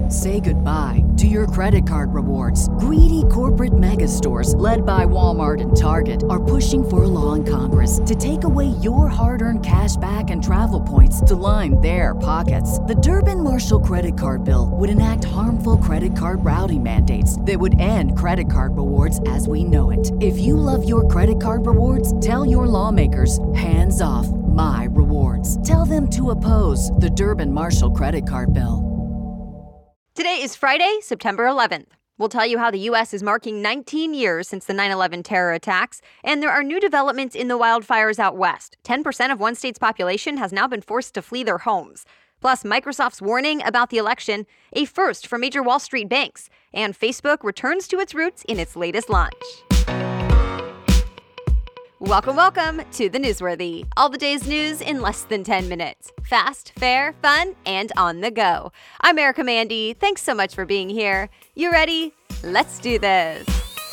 Say goodbye to your credit card rewards. Greedy corporate mega stores, led by Walmart and Target, are pushing for a law in Congress to take away your hard-earned cash back and travel points to line their pockets. The Durbin-Marshall credit card bill would enact harmful credit card routing mandates that would end credit card rewards as we know it. If you love your credit card rewards, tell your lawmakers, hands off my rewards. Tell them to oppose the Durbin-Marshall credit card bill. Today is Friday, September 11th. We'll tell you how the U.S. is marking 19 years since the 9/11 terror attacks, and there are new developments in the wildfires out west. 10% of one state's population has now been forced to flee their homes. Plus, Microsoft's warning about the election, a first for major Wall Street banks, and Facebook returns to its roots in its latest launch. Welcome to The Newsworthy. All the day's news in less than 10 minutes. Fast, fair, fun, and on the go. I'm Erica Mandy. Thanks so much for being here. You ready? Let's do this.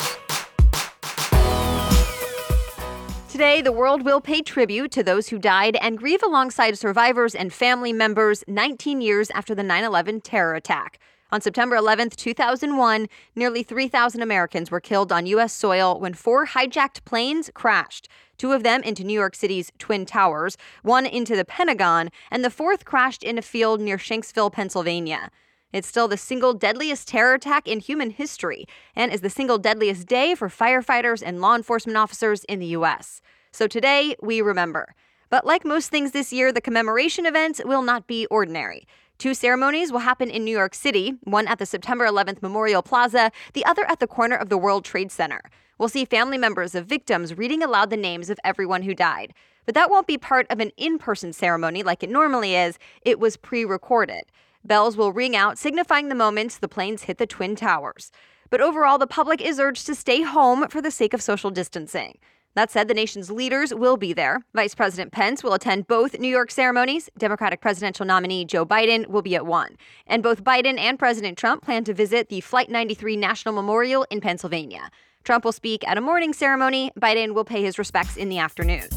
Today, the world will pay tribute to those who died and grieve alongside survivors and family members 19 years after the 9/11 terror attack. On September 11th, 2001, nearly 3,000 Americans were killed on U.S. soil when 4 hijacked planes crashed. 2 of them into New York City's Twin Towers, 1 into the Pentagon, and the 4th crashed in a field near Shanksville, Pennsylvania. It's still the single deadliest terror attack in human history and is the single deadliest day for firefighters and law enforcement officers in the U.S. So today, we remember. But like most things this year, the commemoration event will not be ordinary. 2 ceremonies will happen in New York City, one at the September 11th Memorial Plaza, the other at the corner of the World Trade Center. We'll see family members of victims reading aloud the names of everyone who died. But that won't be part of an in-person ceremony like it normally is. It was pre-recorded. Bells will ring out, signifying the moment the planes hit the Twin Towers. But overall, the public is urged to stay home for the sake of social distancing. That said, the nation's leaders will be there. Vice President Pence will attend both New York ceremonies. Democratic presidential nominee Joe Biden will be at one. And both Biden and President Trump plan to visit the Flight 93 National Memorial in Pennsylvania. Trump will speak at a morning ceremony. Biden will pay his respects in the afternoon.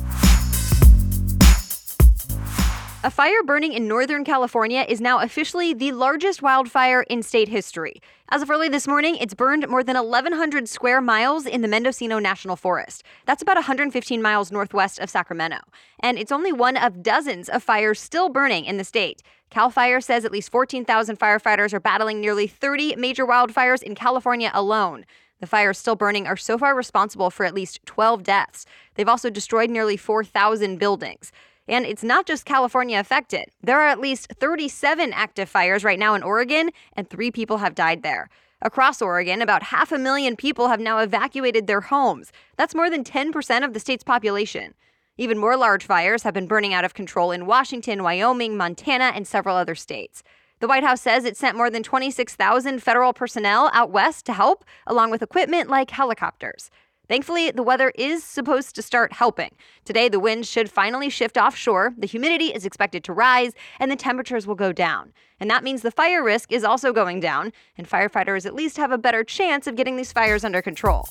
A fire burning in Northern California is now officially the largest wildfire in state history. As of early this morning, it's burned more than 1,100 square miles in the Mendocino National Forest. That's about 115 miles northwest of Sacramento. And it's only one of dozens of fires still burning in the state. CAL FIRE says at least 14,000 firefighters are battling nearly 30 major wildfires in California alone. The fires still burning are so far responsible for at least 12 deaths. They've also destroyed nearly 4,000 buildings. And it's not just California affected. There are at least 37 active fires right now in Oregon, and 3 people have died there. Across Oregon, about 500,000 people have now evacuated their homes. That's more than 10% of the state's population. Even more large fires have been burning out of control in Washington, Wyoming, Montana, and several other states. The White House says it sent more than 26,000 federal personnel out west to help, along with equipment like helicopters. Thankfully, the weather is supposed to start helping. Today, the winds should finally shift offshore, the humidity is expected to rise, and the temperatures will go down. And that means the fire risk is also going down, and firefighters at least have a better chance of getting these fires under control.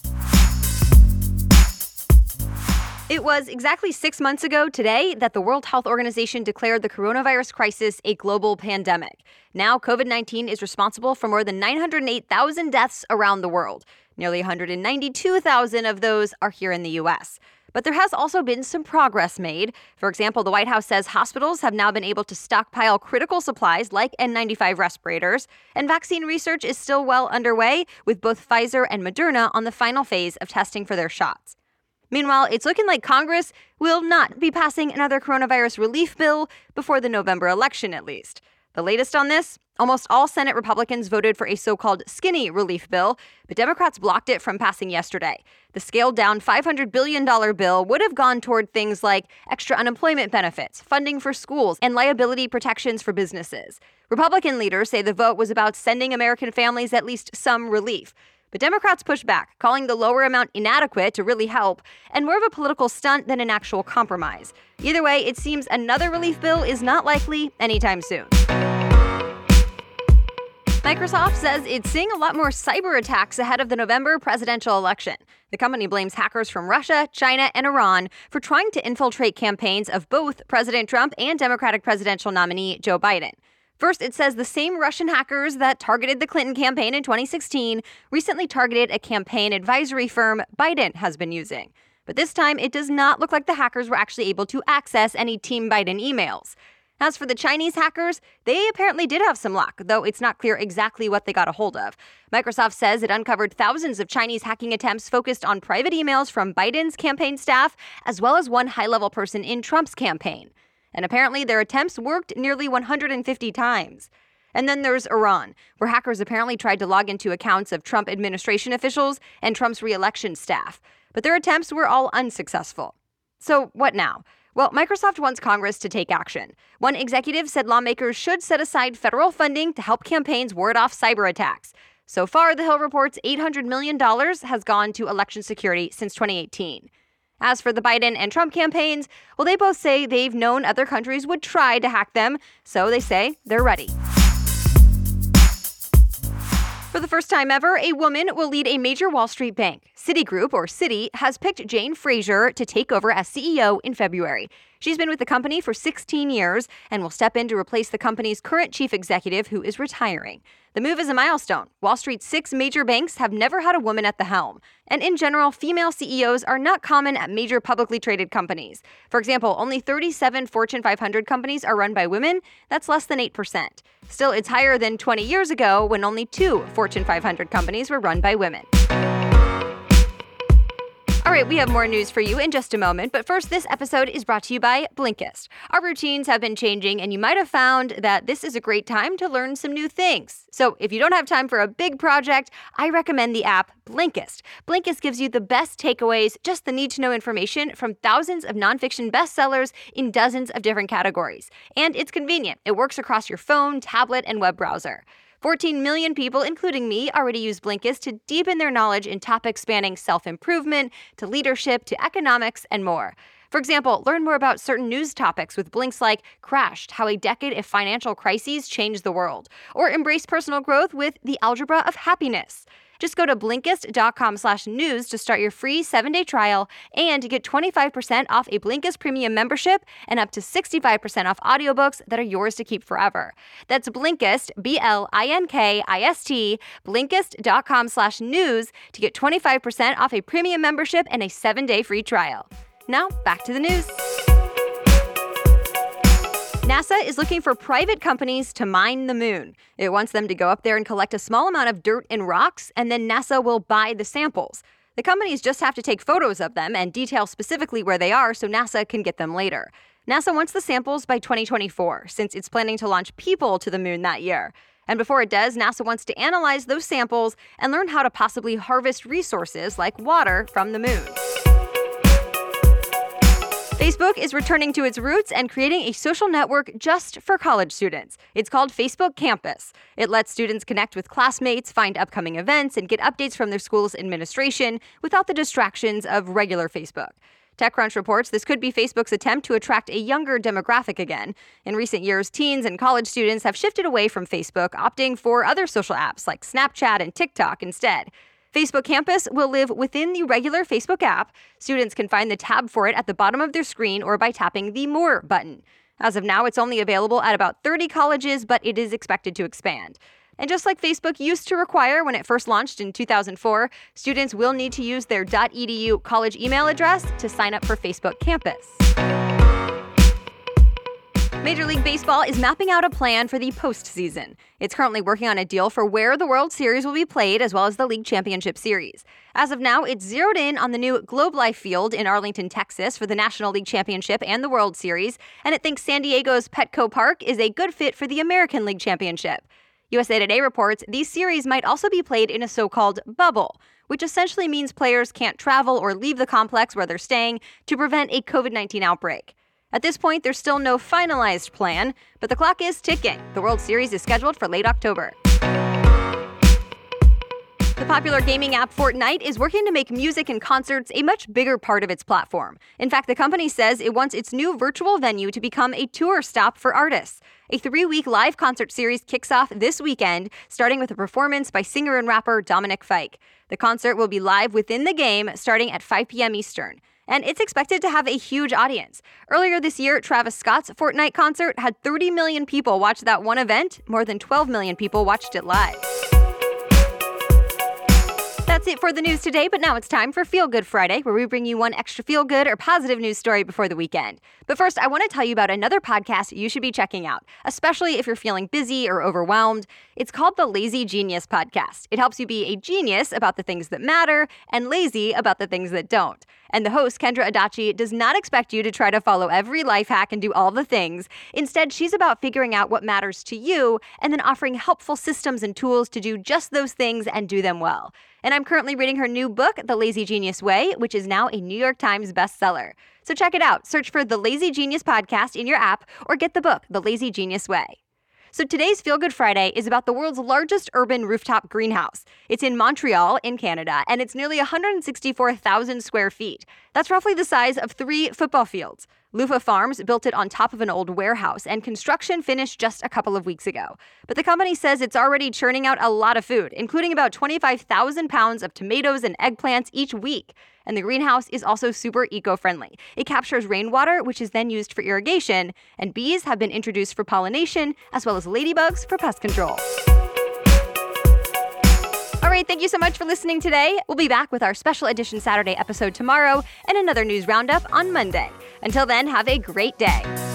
It was exactly 6 months ago today that the World Health Organization declared the coronavirus crisis a global pandemic. Now, COVID-19 is responsible for more than 908,000 deaths around the world. Nearly 192,000 of those are here in the U.S. But there has also been some progress made. For example, the White House says hospitals have now been able to stockpile critical supplies like N95 respirators, and vaccine research is still well underway, with both Pfizer and Moderna on the final phase of testing for their shots. Meanwhile, it's looking like Congress will not be passing another coronavirus relief bill before the November election, at least. The latest on this? Almost all Senate Republicans voted for a so-called skinny relief bill, but Democrats blocked it from passing yesterday. The scaled-down $500 billion bill would have gone toward things like extra unemployment benefits, funding for schools, and liability protections for businesses. Republican leaders say the vote was about sending American families at least some relief. But Democrats pushed back, calling the lower amount inadequate to really help, and more of a political stunt than an actual compromise. Either way, it seems another relief bill is not likely anytime soon. Microsoft says it's seeing a lot more cyber attacks ahead of the November presidential election. The company blames hackers from Russia, China, and Iran for trying to infiltrate campaigns of both President Trump and Democratic presidential nominee Joe Biden. First, it says the same Russian hackers that targeted the Clinton campaign in 2016 recently targeted a campaign advisory firm Biden has been using. But this time, it does not look like the hackers were actually able to access any Team Biden emails. As for the Chinese hackers, they apparently did have some luck, though it's not clear exactly what they got a hold of. Microsoft says it uncovered thousands of Chinese hacking attempts focused on private emails from Biden's campaign staff, as well as one high-level person in Trump's campaign. And apparently their attempts worked nearly 150 times. And then there's Iran, where hackers apparently tried to log into accounts of Trump administration officials and Trump's re-election staff. But their attempts were all unsuccessful. So what now? Well, Microsoft wants Congress to take action. One executive said lawmakers should set aside federal funding to help campaigns ward off cyber attacks. So far, The Hill reports $800 million has gone to election security since 2018. As for the Biden and Trump campaigns, well, they both say they've known other countries would try to hack them, so they say they're ready. For the first time ever, a woman will lead a major Wall Street bank. Citigroup, or Citi, has picked Jane Fraser to take over as CEO in February. She's been with the company for 16 years and will step in to replace the company's current chief executive, who is retiring. The move is a milestone. Wall Street's 6 major banks have never had a woman at the helm. And in general, female CEOs are not common at major publicly traded companies. For example, only 37 Fortune 500 companies are run by women. That's less than 8%. Still, it's higher than 20 years ago when only 2 Fortune 500 companies were run by women. All right, we have more news for you in just a moment, but first, this episode is brought to you by Blinkist. Our routines have been changing, and you might have found that this is a great time to learn some new things. So if you don't have time for a big project, I recommend the app Blinkist. Blinkist gives you the best takeaways, just the need-to-know information from thousands of nonfiction bestsellers in dozens of different categories. And it's convenient. It works across your phone, tablet, and web browser. 14 million people, including me, already use Blinkist to deepen their knowledge in topics spanning self-improvement, to leadership, to economics, and more. For example, learn more about certain news topics with blinks like Crashed, How a Decade of Financial Crises Changed the World, or embrace personal growth with The Algebra of Happiness. Just go to Blinkist.com/news to start your free 7-day trial and to get 25% off a Blinkist premium membership and up to 65% off audiobooks that are yours to keep forever. That's Blinkist, Blinkist, Blinkist.com/news to get 25% off a premium membership and a 7-day free trial. Now, back to the news. NASA is looking for private companies to mine the moon. It wants them to go up there and collect a small amount of dirt and rocks, and then NASA will buy the samples. The companies just have to take photos of them and detail specifically where they are so NASA can get them later. NASA wants the samples by 2024, since it's planning to launch people to the moon that year. And before it does, NASA wants to analyze those samples and learn how to possibly harvest resources like water from the moon. Facebook is returning to its roots and creating a social network just for college students. It's called Facebook Campus. It lets students connect with classmates, find upcoming events, and get updates from their school's administration without the distractions of regular Facebook. TechCrunch reports this could be Facebook's attempt to attract a younger demographic again. In recent years, teens and college students have shifted away from Facebook, opting for other social apps like Snapchat and TikTok instead. Facebook Campus will live within the regular Facebook app. Students can find the tab for it at the bottom of their screen or by tapping the More button. As of now, it's only available at about 30 colleges, but it is expected to expand. And just like Facebook used to require when it first launched in 2004, students will need to use their .edu college email address to sign up for Facebook Campus. Major League Baseball is mapping out a plan for the postseason. It's currently working on a deal for where the World Series will be played, as well as the League Championship Series. As of now, it's zeroed in on the new Globe Life Field in Arlington, Texas for the National League Championship and the World Series, and it thinks San Diego's Petco Park is a good fit for the American League Championship. USA Today reports these series might also be played in a so-called bubble, which essentially means players can't travel or leave the complex where they're staying to prevent a COVID-19 outbreak. At this point, there's still no finalized plan, but the clock is ticking. The World Series is scheduled for late October. The popular gaming app Fortnite is working to make music and concerts a much bigger part of its platform. In fact, the company says it wants its new virtual venue to become a tour stop for artists. A 3-week live concert series kicks off this weekend, starting with a performance by singer and rapper Dominic Fike. The concert will be live within the game, starting at 5 p.m. Eastern. and it's expected to have a huge audience. Earlier this year, Travis Scott's Fortnite concert had 30 million people watch that one event. More than 12 million people watched it live. That's it for the news today, but now it's time for Feel Good Friday, where we bring you one extra feel-good or positive news story before the weekend. But first, I want to tell you about another podcast you should be checking out, especially if you're feeling busy or overwhelmed. It's called the Lazy Genius Podcast. It helps you be a genius about the things that matter and lazy about the things that don't. And the host, Kendra Adachi, does not expect you to try to follow every life hack and do all the things. Instead, she's about figuring out what matters to you and then offering helpful systems and tools to do just those things and do them well. And I'm currently reading her new book, The Lazy Genius Way, which is now a New York Times bestseller. So check it out. Search for The Lazy Genius Podcast in your app or get the book, The Lazy Genius Way. So today's Feel Good Friday is about the world's largest urban rooftop greenhouse. It's in Montreal, in Canada, and it's nearly 164,000 square feet. That's roughly the size of 3 football fields. Lufa Farms built it on top of an old warehouse, and construction finished just a couple of weeks ago. But the company says it's already churning out a lot of food, including about 25,000 pounds of tomatoes and eggplants each week. And the greenhouse is also super eco-friendly. It captures rainwater, which is then used for irrigation, and bees have been introduced for pollination, as well as ladybugs for pest control. All right, thank you so much for listening today. We'll be back with our special edition Saturday episode tomorrow and another news roundup on Monday. Until then, have a great day.